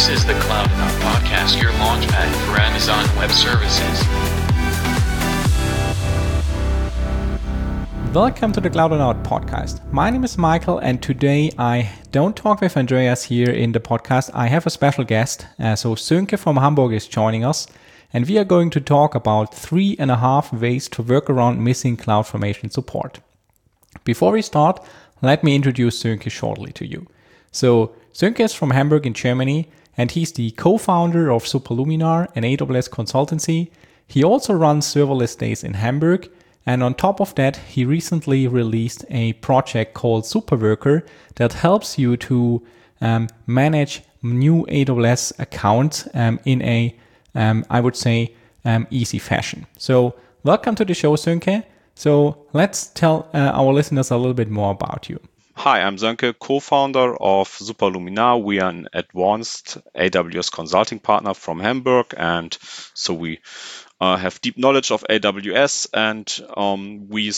This is the Cloud.Out Podcast, your launchpad for Amazon Web Services. Welcome to the Cloud.Out Podcast. My name is Michael, and today I don't talk with Andreas here in the podcast. I have a special guest. So Sönke from Hamburg is joining us, and we are going to talk about 3.5 ways to work around missing CloudFormation support. Before we start, let me introduce Sönke shortly to you. So Sönke is from Hamburg in Germany, and he's the co-founder of Superluminar, an AWS consultancy. He also runs serverless days in Hamburg, and on top of that, he recently released a project called Superworker that helps you to manage new AWS accounts in a, I would say, easy fashion. So welcome to the show, Sönke. So let's tell our listeners a little bit more about you. Hi, I'm Sönke, co-founder of Superluminar. We are an advanced AWS consulting partner from Hamburg, and so we have deep knowledge of AWS, and we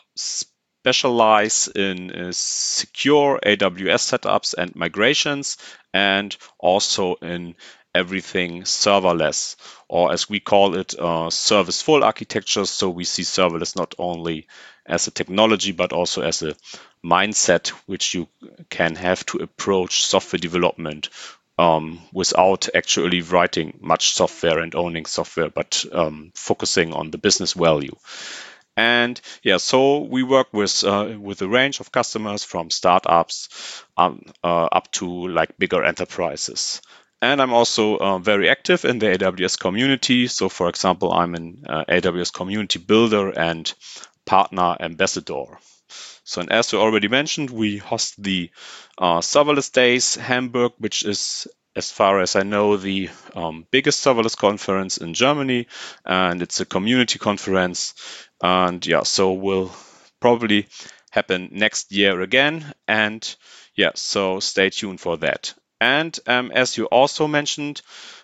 specialize in secure AWS setups and migrations, and also in everything serverless, or as we call it, service-full architecture. So we see serverless not only as a technology, but also as a mindset which you can have to approach software development without actually writing much software and owning software, but focusing on the business value. And yeah, so we work with a range of customers from startups up to like bigger enterprises. And I'm also very active in the AWS community. So for example, I'm an AWS community builder and partner ambassador. So, and as we already mentioned, we host the Serverless Days Hamburg, which is, as far as I know, the biggest serverless conference in Germany, and it's a community conference. And yeah, so will probably happen next year again. And yeah, so stay tuned for that. And as you also mentioned,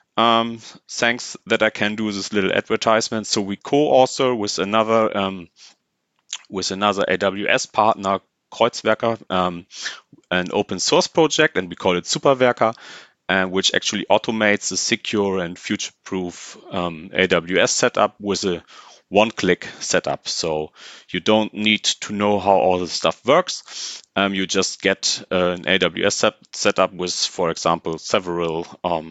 thanks that I can do this little advertisement. So we co-author with another AWS partner, Kreuzwerker, an open source project, and we call it Superwerker, which actually automates the secure and future-proof AWS setup with a one-click setup. So you don't need to know how all the stuff works. You just get an AWS setup with, for example, several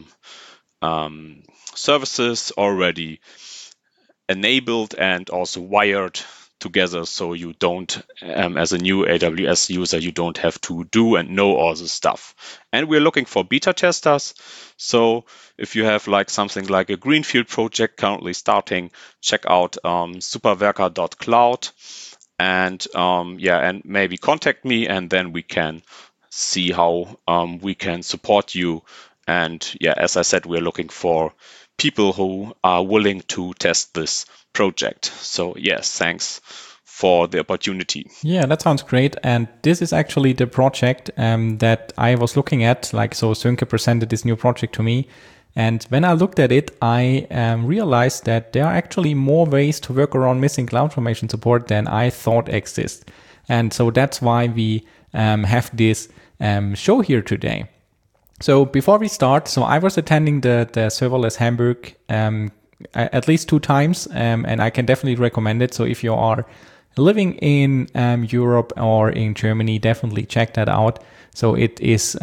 services already enabled and also wired together, so you don't, as a new AWS user, you don't have to do and know all the stuff. And we're looking for beta testers. So if you have like something like a greenfield project currently starting, check out superwerker.cloud and and maybe contact me, and then we can see how we can support you. And yeah, as I said, we're looking for people who are willing to test this project. So yes, thanks for the opportunity. Yeah, that sounds great. And this is actually the project that I was looking at. Like, so Sönke presented this new project to me. And when I looked at it, I realized that there are actually more ways to work around missing CloudFormation support than I thought exist. And so that's why we have this show here today. So before we start, so I was attending the Serverless Hamburg at least 2 times, and I can definitely recommend it. So if you are living in Europe or in Germany, definitely check that out. So it is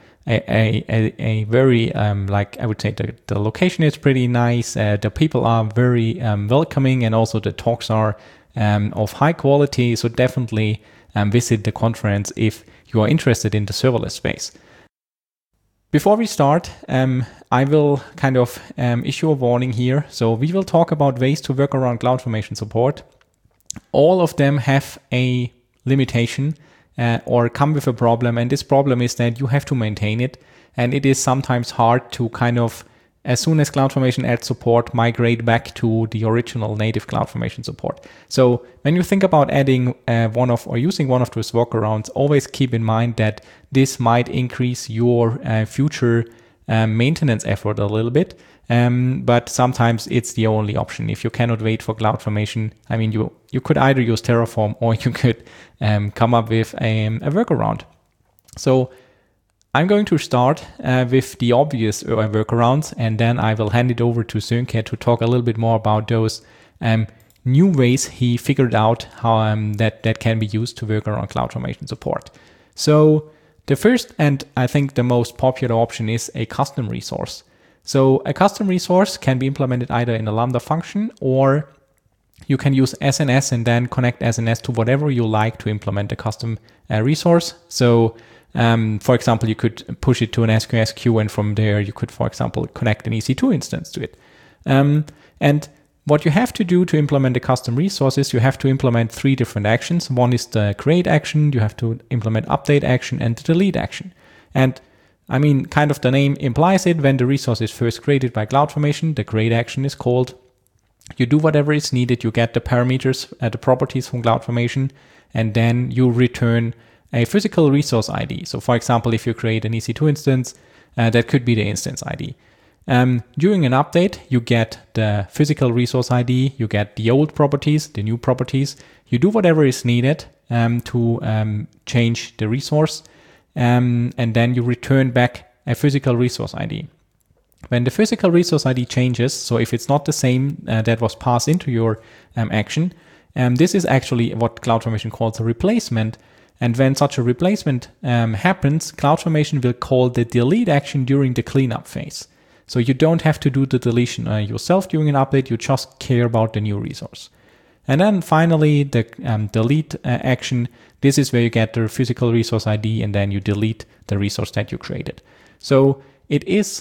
a very, like I would say, the location is pretty nice. The people are very welcoming, and also the talks are of high quality. So definitely visit the conference if you are interested in the serverless space. Before we start, I will kind of issue a warning here. So we will talk about ways to work around CloudFormation support. All of them have a limitation or come with a problem. And this problem is that you have to maintain it. And it is sometimes hard to kind of, as soon as CloudFormation adds support, migrate back to the original native CloudFormation support. So when you think about adding using one of those workarounds, always keep in mind that this might increase your future maintenance effort a little bit. But sometimes it's the only option. If you cannot wait for CloudFormation, I mean, you could either use Terraform or you could come up with a workaround. So I'm going to start with the obvious workarounds, and then I will hand it over to Sönke to talk a little bit more about those new ways he figured out how that can be used to work around CloudFormation support. So the first and I think the most popular option is a custom resource. So a custom resource can be implemented either in a Lambda function, or you can use SNS and then connect SNS to whatever you like to implement a custom resource. So for example, you could push it to an SQS queue, and from there you could, for example, connect an EC2 instance to it. And what you have to do to implement a custom resource is you have to implement 3 different actions. One is the create action, you have to implement update action, and the delete action. And I mean, kind of the name implies it. When the resource is first created by CloudFormation, the create action is called. You do whatever is needed, you get the parameters, the properties from CloudFormation, and then you return a physical resource ID. So for example, if you create an EC2 instance, that could be the instance ID. During an update, you get the physical resource ID, you get the old properties, the new properties. You do whatever is needed to change the resource, and then you return back a physical resource ID. When the physical resource ID changes, so if it's not the same that was passed into your action, this is actually what CloudFormation calls a replacement. And when such a replacement happens, CloudFormation will call the delete action during the cleanup phase. So you don't have to do the deletion yourself during an update, you just care about the new resource. And then finally, the delete action, this is where you get the physical resource ID and then you delete the resource that you created. So it is,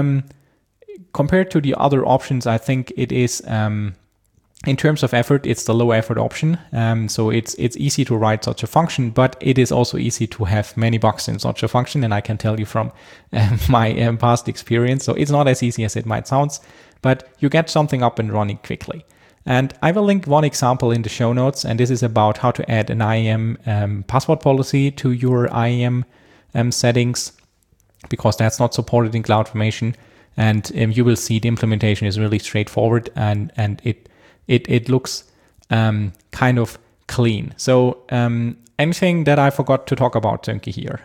compared to the other options, I think it is, in terms of effort, it's the low effort option. So it's easy to write such a function, but it is also easy to have many bugs in such a function. And I can tell you from my past experience. So it's not as easy as it might sound, but you get something up and running quickly. And I will link one example in the show notes. And this is about how to add an IAM password policy to your IAM settings, because that's not supported in CloudFormation. And you will see the implementation is really straightforward, and it looks kind of clean. So anything that I forgot to talk about, Sönke, here?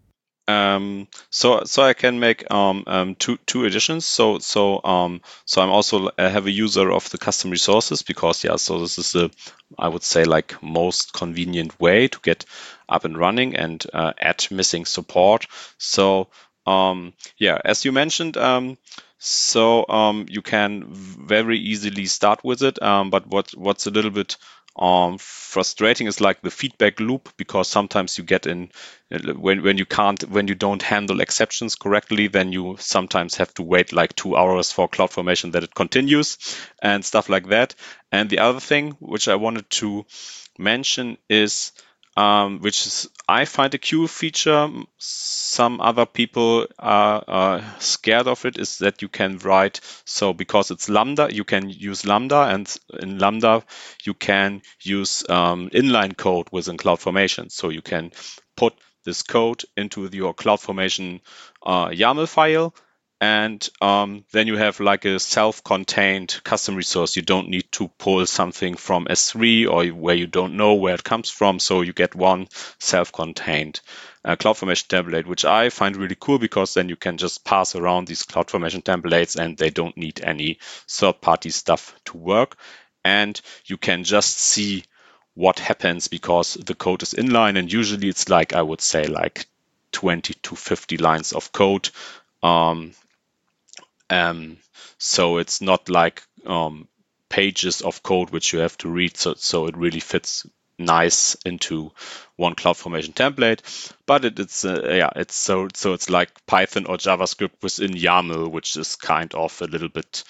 So I can make two additions. So I'm also a heavy user of the custom resources, because so this is I would say like most convenient way to get up and running and add missing support. So as you mentioned, you can very easily start with it. But what's a little bit frustrating is like the feedback loop, because sometimes you get in when you don't handle exceptions correctly, then you sometimes have to wait like 2 hours for CloudFormation that it continues and stuff like that. And the other thing which I wanted to mention is which is I find a cool feature. Some other people are scared of it, is that you can write, so because it's Lambda, you can use Lambda, and in Lambda you can use inline code within CloudFormation. So you can put this code into your CloudFormation YAML file, and then you have like a self-contained custom resource. You don't need to pull something from S3 or where you don't know where it comes from. So you get one self-contained CloudFormation template, which I find really cool, because then you can just pass around these CloudFormation templates and they don't need any third-party stuff to work. And you can just see what happens because the code is inline, and usually it's like, I would say, like 20 to 50 lines of code. So it's not like pages of code which you have to read. So it really fits nice into one CloudFormation template. But it's like Python or JavaScript within YAML, which is kind of a little bit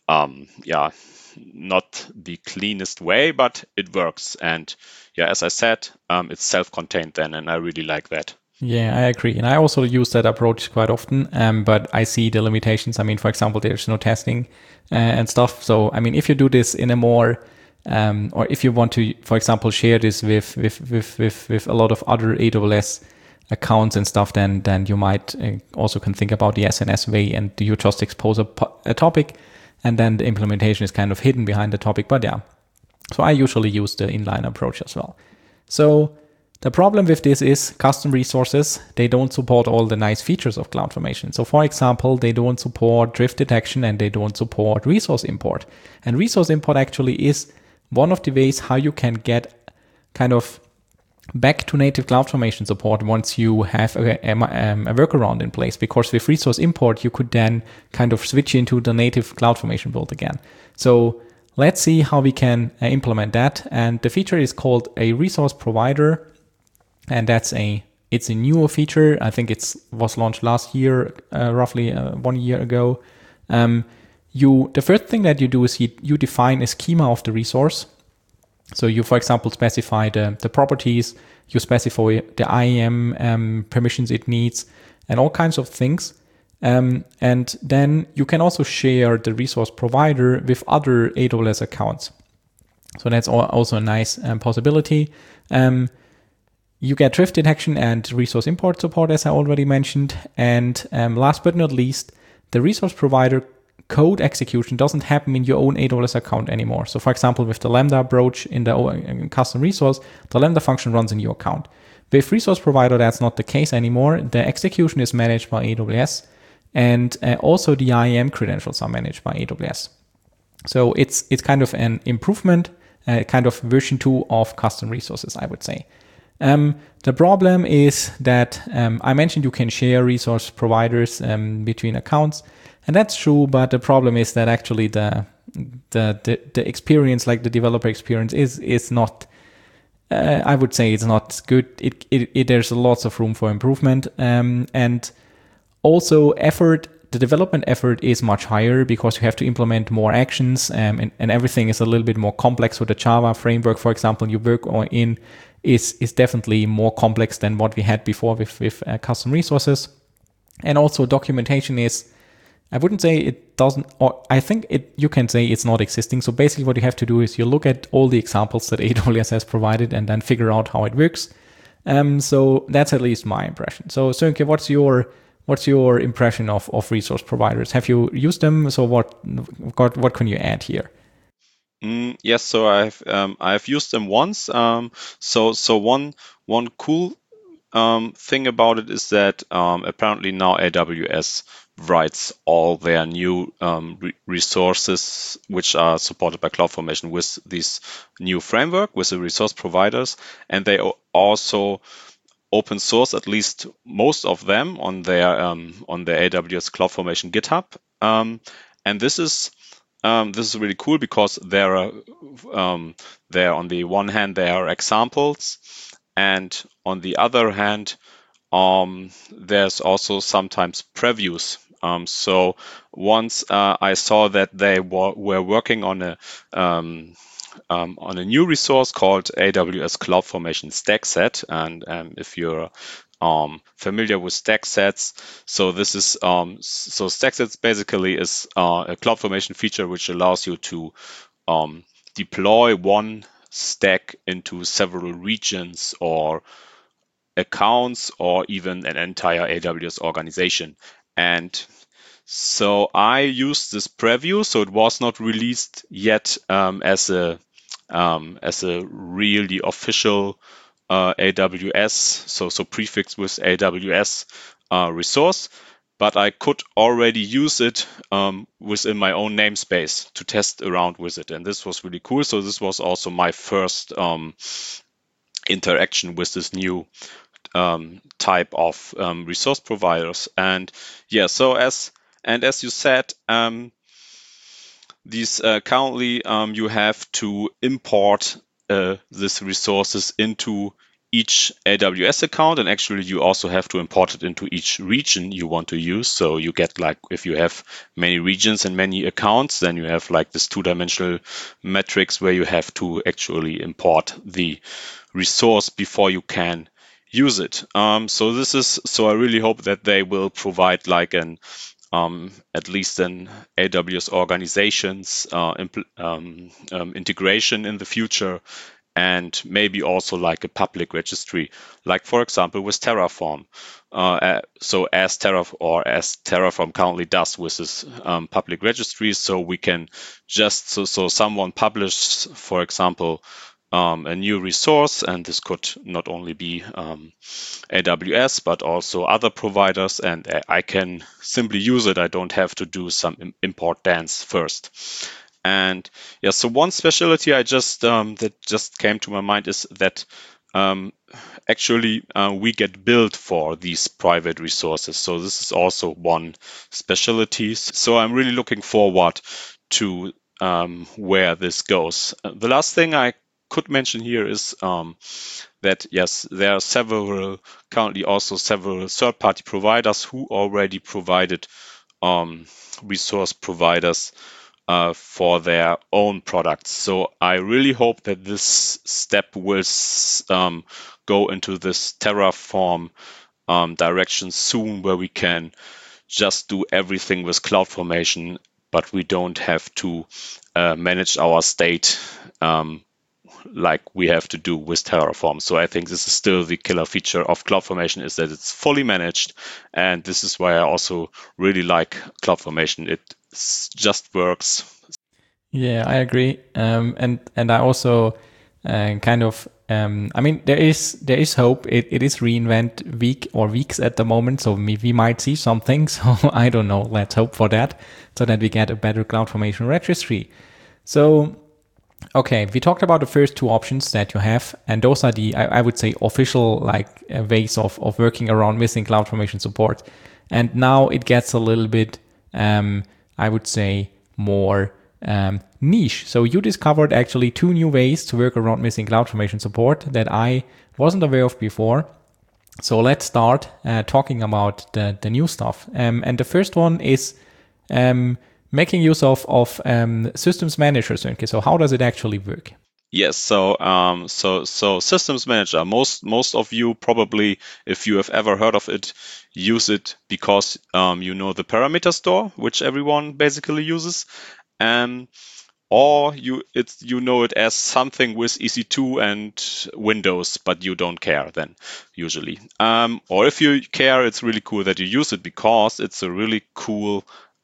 not the cleanest way, but it works. And as I said, it's self-contained then, and I really like that. Yeah, I agree. And I also use that approach quite often, but I see the limitations. I mean, for example, there's no testing and stuff. So, I mean, if you do this in a more, or if you want to, for example, share this with a lot of other AWS accounts and stuff, then you might also can think about the SNS way, and you just expose a topic, and then the implementation is kind of hidden behind the topic. But yeah, so I usually use the inline approach as well. So The problem with this is custom resources, they don't support all the nice features of CloudFormation. So for example, they don't support drift detection and they don't support resource import. And resource import actually is one of the ways how you can get kind of back to native CloudFormation support once you have a workaround in place, because with resource import, you could then kind of switch into the native CloudFormation build again. So let's see how we can implement that. And the feature is called a resource provider. And it's a newer feature. I think it was launched last year, roughly 1 year ago. The first thing that you do is you define a schema of the resource. So you, for example, specify the properties, you specify the IAM permissions it needs, and all kinds of things. And then you can also share the resource provider with other AWS accounts. So that's also a nice possibility. You get drift detection and resource import support, as I already mentioned. And last but not least, the resource provider code execution doesn't happen in your own AWS account anymore. So for example, with the Lambda approach in the custom resource, the Lambda function runs in your account. With resource provider, that's not the case anymore. The execution is managed by AWS, and also the IAM credentials are managed by AWS. So it's kind of an improvement, kind of version 2 of custom resources, I would say. The problem is that I mentioned you can share resource providers between accounts, and that's true. But the problem is that actually the experience, like the developer experience, is not. I would say it's not good. There's lots of room for improvement, and also effort. The development effort is much higher because you have to implement more actions, and everything is a little bit more complex. So the Java framework, for example, you work in is definitely more complex than what we had before with custom resources. And also documentation is, I wouldn't say it doesn't, or I think you can say it's not existing. So basically what you have to do is you look at all the examples that AWS has provided and then figure out how it works. So that's at least my impression. So Sönke, what's your impression of resource providers? Have you used them? So what can you add here? Yes, so I've used them once. So one cool thing about it is that apparently now AWS writes all their new resources which are supported by CloudFormation with this new framework, with the resource providers, and they also open source at least most of them on their AWS CloudFormation GitHub, and this is really cool because there on the one hand there are examples, and on the other hand there's also sometimes previews. So once I saw that they were working on a new resource called AWS CloudFormation StackSet, and if you're familiar with StackSets, so this is so StackSets basically is a CloudFormation feature which allows you to deploy one stack into several regions or accounts or even an entire AWS organization. And so I used this preview, so it was not released yet as a really official AWS, so prefix with AWS resource, but I could already use it within my own namespace to test around with it, and this was really cool. So this was also my first interaction with this new type of resource providers. And yeah, so as you said, these currently you have to import these resources into each AWS account, and actually you also have to import it into each region you want to use. So you get, like, if you have many regions and many accounts, then you have like this two-dimensional metrics where you have to actually import the resource before you can use it. So I really hope that they will provide like an at least an AWS organizations integration in the future, and maybe also like a public registry, like for example with Terraform. So as Terraform currently does with this public registry, so we can just so someone publishes, for example, a new resource, and this could not only be AWS, but also other providers, and I can simply use it. I don't have to do some import dance first. And yeah, so one specialty I just that just came to my mind is that actually we get billed for these private resources. So this is also one specialty. So I'm really looking forward to where this goes. The last thing I could mention here is that yes, there are currently also several third-party providers who already provided resource providers for their own products. So I really hope that this step will go into this Terraform direction soon, where we can just do everything with CloudFormation, but we don't have to manage our state like we have to do with Terraform. So I think this is still the killer feature of CloudFormation, is that it's fully managed. And this is why I also really like CloudFormation. It just works. Yeah, I agree. And I also kind of I mean, there is hope. It is reInvent week or weeks at the moment, so we might see something. So I don't know. Let's hope for that, so that we get a better CloudFormation registry. So okay, we talked about the first two options that you have, and those are the I would say official ways of working around missing CloudFormation support. And now it gets a little bit I would say more niche. So you discovered actually two new ways to work around missing CloudFormation support that I wasn't aware of before. So let's start talking about the new stuff. And the first one is making use of Systems Manager, Sönke. So how does it actually work? Yes, so Systems Manager. Most of you probably, if you have ever heard of it, use it because you know the parameter store, which everyone basically uses, or you know it as something with EC2 and Windows, but you don't care then usually. Or if you care, it's really cool that you use it because it's a really cool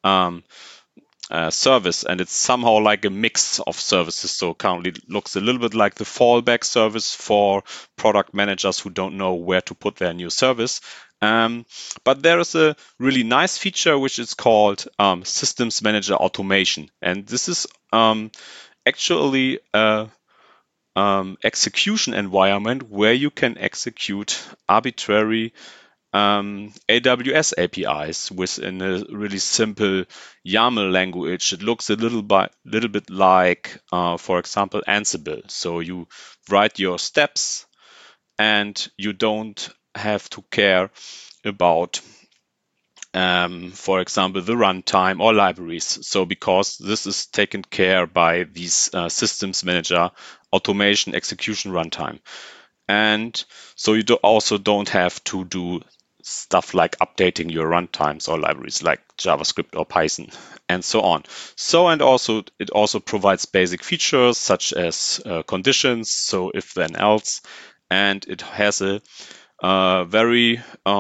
service, and it's somehow like a mix of services. So currently it looks a little bit like the fallback service for product managers who don't know where to put their new service. But there is a really nice feature which is called Systems Manager Automation, and this is actually a execution environment where you can execute arbitrary AWS APIs within a really simple YAML language. It looks a little bit like, for example, Ansible. So you write your steps, and you don't have to care about, for example, the runtime or libraries. So because this is taken care by these Systems Manager Automation Execution Runtime. And so you also don't have to do stuff like updating your runtimes or libraries like JavaScript or Python and so on. So, and also it also provides basic features such as conditions, so if then else, and it has a very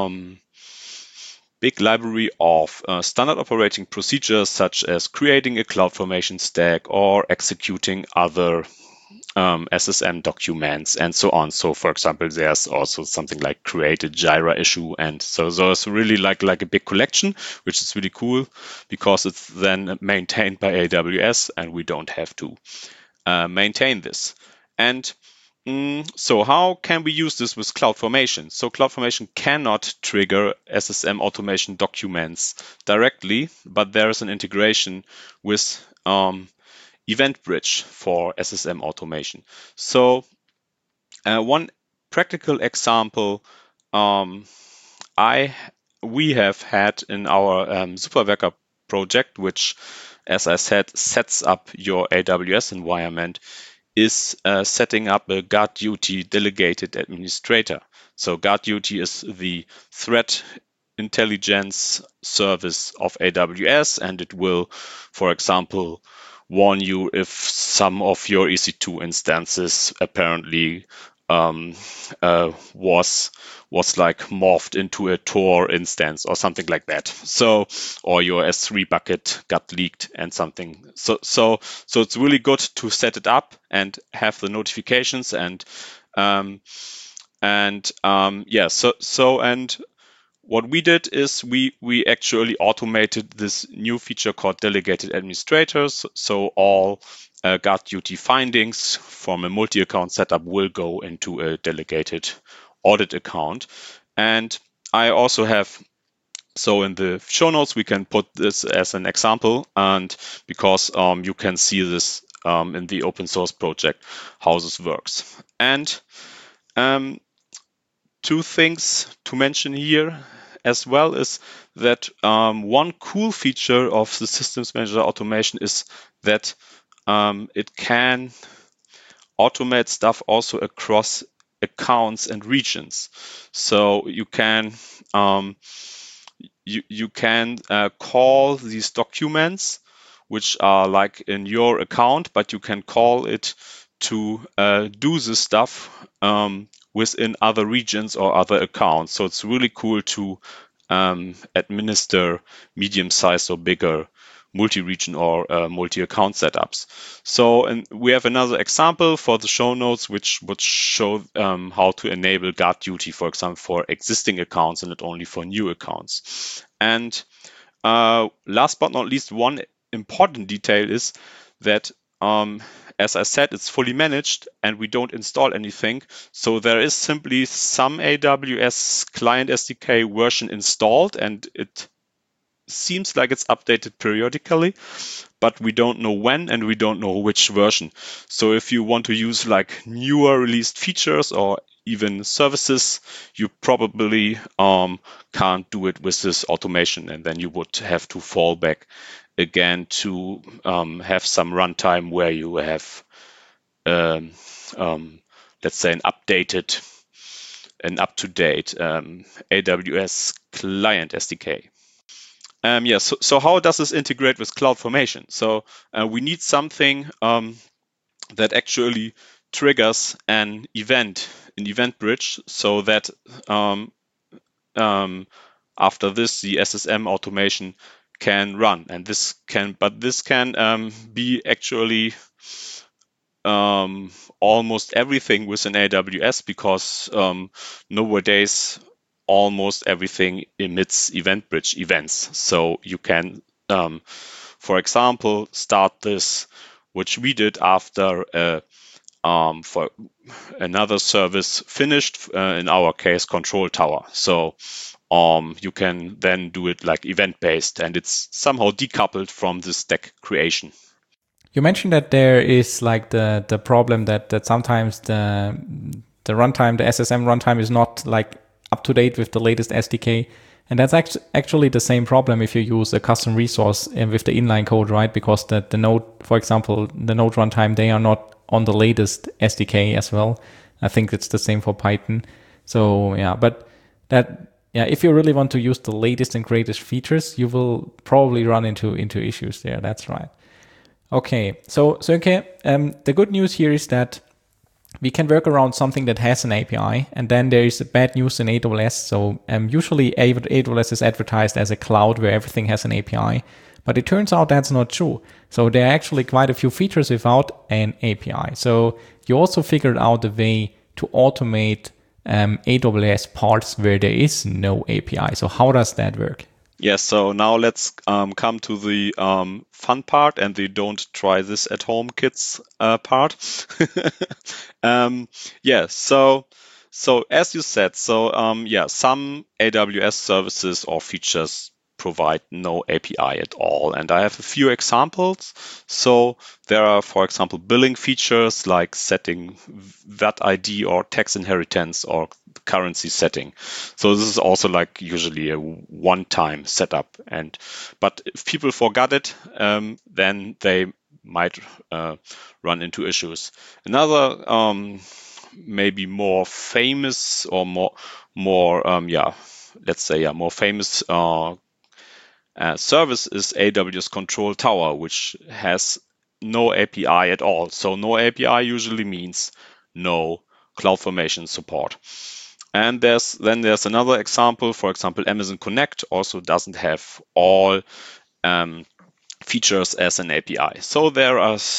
big library of standard operating procedures such as creating a CloudFormation stack or executing other SSM documents and so on. So for example, there's also something like create a Jira issue. And so there's really like a big collection, which is really cool because it's then maintained by AWS and we don't have to maintain this. And so how can we use this with CloudFormation? So CloudFormation cannot trigger SSM automation documents directly, but there is an integration with EventBridge for SSM automation. So one practical example we have had in our Superwerker project, which, as I said, sets up your AWS environment, is setting up a GuardDuty delegated administrator. So GuardDuty is the threat intelligence service of AWS, and it will, for example, warn you if some of your EC2 instances apparently was like morphed into a Tor instance or something like that. So, or your S3 bucket got leaked and something. So it's really good to set it up and have the notifications and what we did is we actually automated this new feature called delegated administrators. So all guard duty findings from a multi-account setup will go into a delegated audit account. And I also have, so in the show notes, we can put this as an example, and because you can see this in the open source project, how this works. And two things to mention here as well is that one cool feature of the Systems Manager automation is that it can automate stuff also across accounts and regions. So you can call these documents, which are like in your account, but you can call it to do this stuff within other regions or other accounts. So it's really cool to administer medium-sized or bigger multi-region or multi-account setups. So, and we have another example for the show notes, which would show how to enable guard duty, for example, for existing accounts and not only for new accounts. And last but not least, one important detail is that as I said, it's fully managed and we don't install anything. So there is simply some AWS client SDK version installed and it seems like it's updated periodically, but we don't know when and we don't know which version. So if you want to use like newer released features or even services, you probably can't do it with this automation, and then you would have to fall back again to have some runtime where you have, let's say, an up-to-date AWS client SDK. So how does this integrate with CloudFormation? So we need something that actually triggers an event bridge, so that after this, the SSM automation can run, and this can be actually almost everything within AWS, because nowadays almost everything emits event bridge events. So you can, for example, start this, which we did after for another service finished, in our case, Control Tower. So you can then do it like event-based, and it's somehow decoupled from the stack creation. You mentioned that there is like the problem that sometimes the runtime, the SSM runtime, is not like up to date with the latest SDK. And that's actually the same problem if you use a custom resource with the inline code, right? Because the Node, for example, the Node runtime, they are not on the latest SDK as well. I think it's the same for Python. So yeah, but if you really want to use the latest and greatest features, you will probably run into issues there. That's right. Okay, so okay, the good news here is that we can work around something that has an API, and then there is bad news in AWS. So usually AWS is advertised as a cloud where everything has an API, but it turns out that's not true. So there are actually quite a few features without an API. So you also figured out a way to automate AWS parts where there is no API. So how does that work? Yes, so now let's come to the fun part and the don't try this at home kids part. So as you said, some AWS services or features provide no API at all. And I have a few examples. So there are, for example, billing features like setting VAT ID or tax inheritance or currency setting. So this is also like usually a one-time setup. But if people forgot it, then they might run into issues. Another maybe more famous or more famous service is AWS Control Tower, which has no API at all. So no API usually means no CloudFormation support. And there's another example. For example, Amazon Connect also doesn't have all features as an API. So there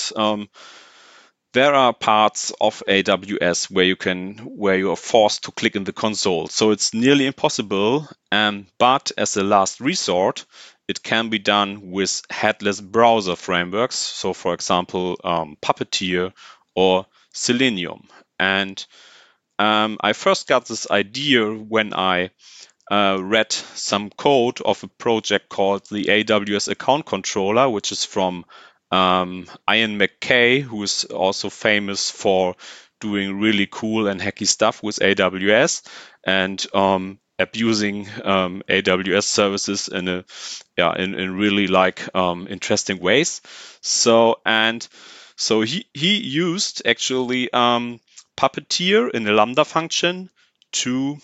are parts of AWS where you are forced to click in the console. So it's nearly impossible. But as a last resort, it can be done with headless browser frameworks. So, for example, Puppeteer or Selenium. And I first got this idea when I read some code of a project called the AWS Account Controller, which is from Ian McKay, who is also famous for doing really cool and hacky stuff with AWS and abusing AWS services in really interesting ways. So he used actually Puppeteer in a Lambda function to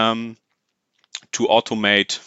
automate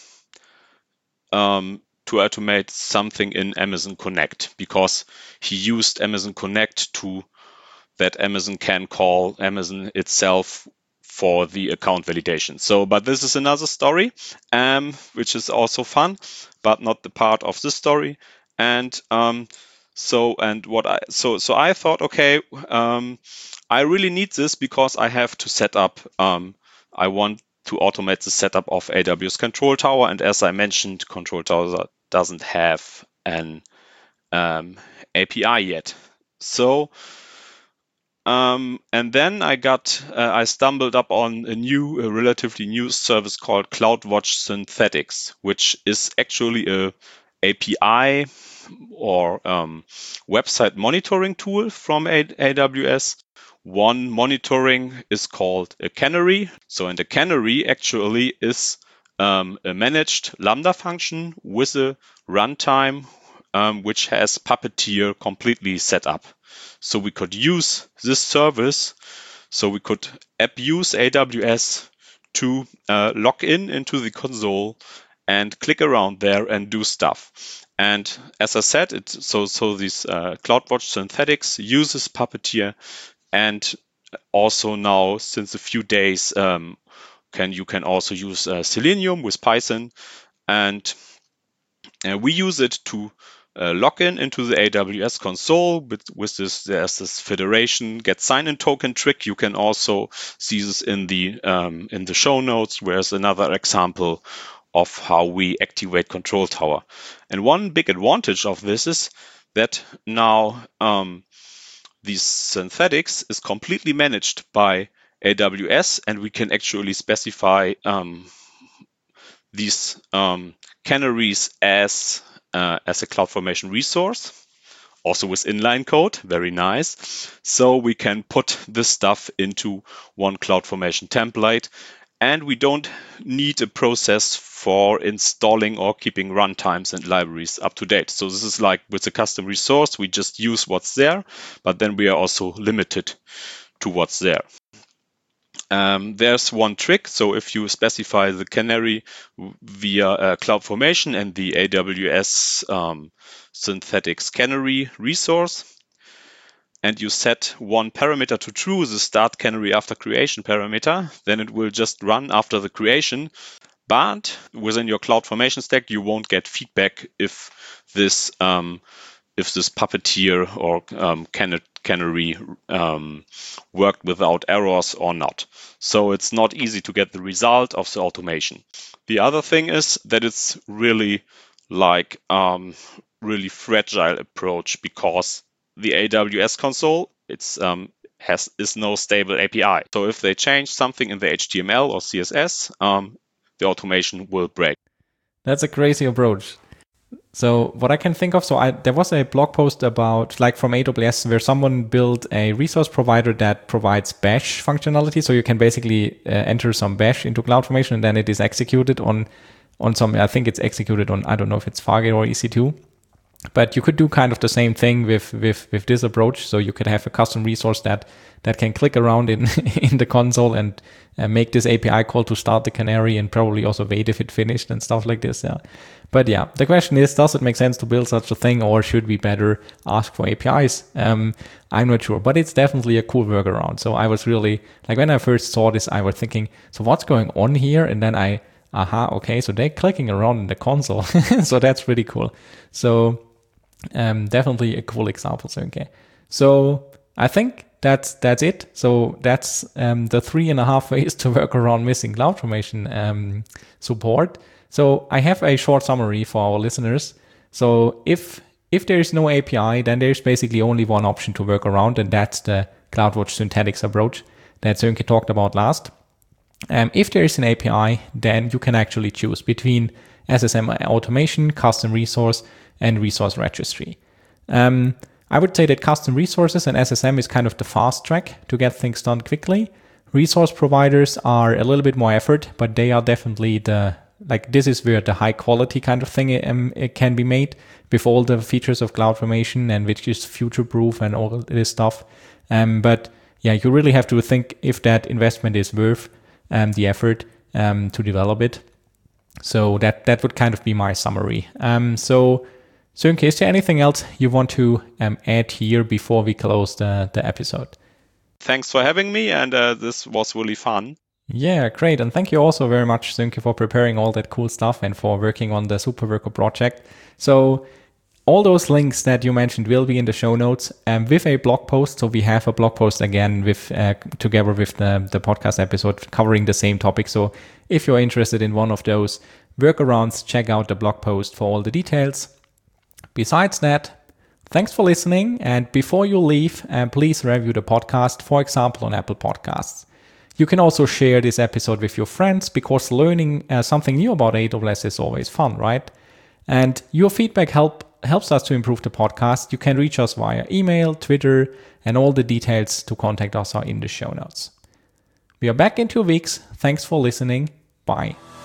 something in Amazon Connect, because he used Amazon Connect that Amazon can call Amazon itself for the account validation. So, but this is another story, which is also fun, but not the part of this story. And so I thought, okay, I really need this because I have to set up. I want to automate the setup of AWS Control Tower, and as I mentioned, Control Tower doesn't have an API yet. So, and then I stumbled up on a relatively new service called CloudWatch Synthetics, which is actually a API or website monitoring tool from AWS. One monitoring is called a canary. So, and a canary actually is a managed Lambda function with a runtime which has Puppeteer completely set up. So we could use this service. So we could abuse AWS to log into the console and click around there and do stuff. And as I said, this CloudWatch Synthetics uses Puppeteer, and also now since a few days you can also use Selenium with Python, and we use it to log into the AWS console with this. There's this federation get sign-in token trick. You can also see this in the show notes, where's another example of how we activate Control Tower. And one big advantage of this is that now these synthetics is completely managed by AWS, and we can actually specify these canaries as a CloudFormation resource, also with inline code, very nice. So we can put this stuff into one CloudFormation template, and we don't need a process for installing or keeping runtimes and libraries up to date. So this is like with a custom resource, we just use what's there, but then we are also limited to what's there. There's one trick. So if you specify the canary via CloudFormation and the AWS Synthetics canary resource, and you set one parameter to true, the start canary after creation parameter, then it will just run after the creation. But within your CloudFormation stack, you won't get feedback if this Puppeteer or canary worked without errors or not. So it's not easy to get the result of the automation. The other thing is that it's really really fragile approach, because the AWS console is no stable API. So if they change something in the HTML or CSS, the automation will break. That's a crazy approach. So what I can think of, there was a blog post about, from AWS, where someone built a resource provider that provides bash functionality. So you can basically enter some bash into CloudFormation, and then it is executed on some, I think it's executed on, I don't know if it's Fargate or EC2. But you could do kind of the same thing with this approach. So you could have a custom resource that can click around in in the console and make this API call to start the canary, and probably also wait if it finished and stuff like this. Yeah. But yeah, the question is, does it make sense to build such a thing, or should we better ask for APIs? I'm not sure, but it's definitely a cool workaround. So I was really, like, when I first saw this, I was thinking, so what's going on here? And then okay, so they're clicking around in the console. So that's pretty cool. So definitely a cool example, Sönke. So I think that's it. So that's the 3.5 ways to work around missing CloudFormation support. So I have a short summary for our listeners. So if there is no API, then there's basically only one option to work around, and that's the CloudWatch synthetics approach that Sönke talked about last. If there is an API, then you can actually choose between SSM automation, custom resource, and resource registry. I would say that custom resources and SSM is kind of the fast track to get things done quickly. Resource providers are a little bit more effort, but they are definitely this is where the high quality kind of thing it can be made with all the features of CloudFormation, and which is future proof and all this stuff. But yeah, you really have to think if that investment is worth the effort to develop it. So that would kind of be my summary. So Sönke, is there anything else you want to add here before we close the episode? Thanks for having me, and this was really fun. Yeah, great. And thank you also very much, Sönke, for preparing all that cool stuff and for working on the Superworker project. So all those links that you mentioned will be in the show notes with a blog post. So we have a blog post again with together with the podcast episode covering the same topic. So if you're interested in one of those workarounds, check out the blog post for all the details. Besides that, thanks for listening. And before you leave, please review the podcast, for example, on Apple Podcasts. You can also share this episode with your friends, because learning something new about AWS is always fun, right? And your feedback helps us to improve the podcast. You can reach us via email, Twitter, and all the details to contact us are in the show notes. We are back in 2 weeks. Thanks for listening. Bye.